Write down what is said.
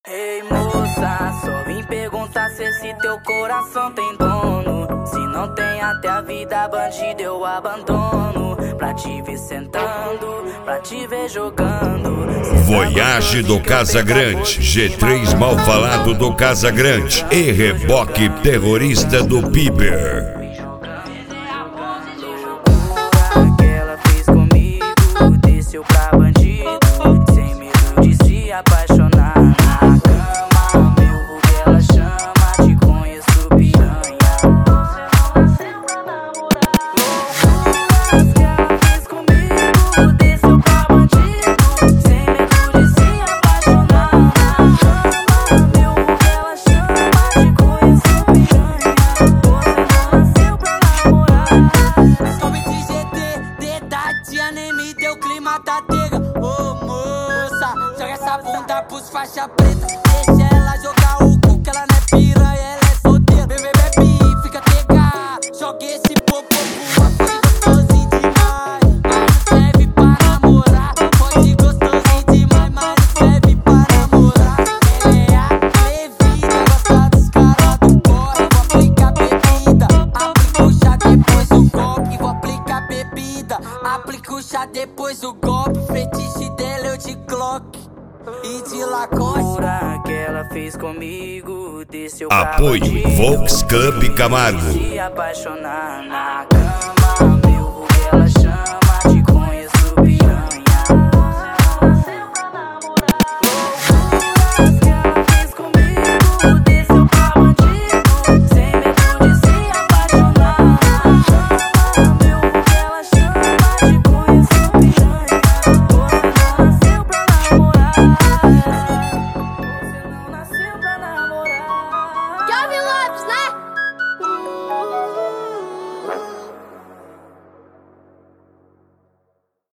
Ei moça, só vim perguntar se esse teu coração tem dono. Se não tem, até a vida bandida eu abandono. Pra te ver sentando, pra te ver jogando. Voyage do Casagrande, G3 mal falado do Casagrande e reboque terrorista do Piper. Que ela fez comigo, desceu pra bandido, sem medo de se apaixonar na cama. Meu vulgo ela chama, te conheço piranha. Loucuras que ela fez comigo, desceu pra bandido, sem medo de se apaixonar na cama. Meu vulgo ela chama, te conheço piranha. Você não nasceu pra namorar. Sobe de GT, Tatiana nem me deu clima da tega. Ô moça, joga essa bunda pros faixa preta. Deixa ela jogar o cu, que ela não é piranha, ela é solteira. Bebê, bebe, fica tega. Joga esse popô pro ar, gostosinho demais. Mas não serve pra namorar. Pode gostosinho demais, mas não serve pra namorar. Ela é atrevida, gosta dos caras do corre. Vou aplicar bebida, aplica o chá depois o golpe. Vou aplicar bebida, aplica o chá depois o golpe. Fetiche dela eu de Glock e de Lacoste. Loucura que ela fez comigo, desceu pra Apoio bandido, Volks Club Camargo. se apaixonar na cama.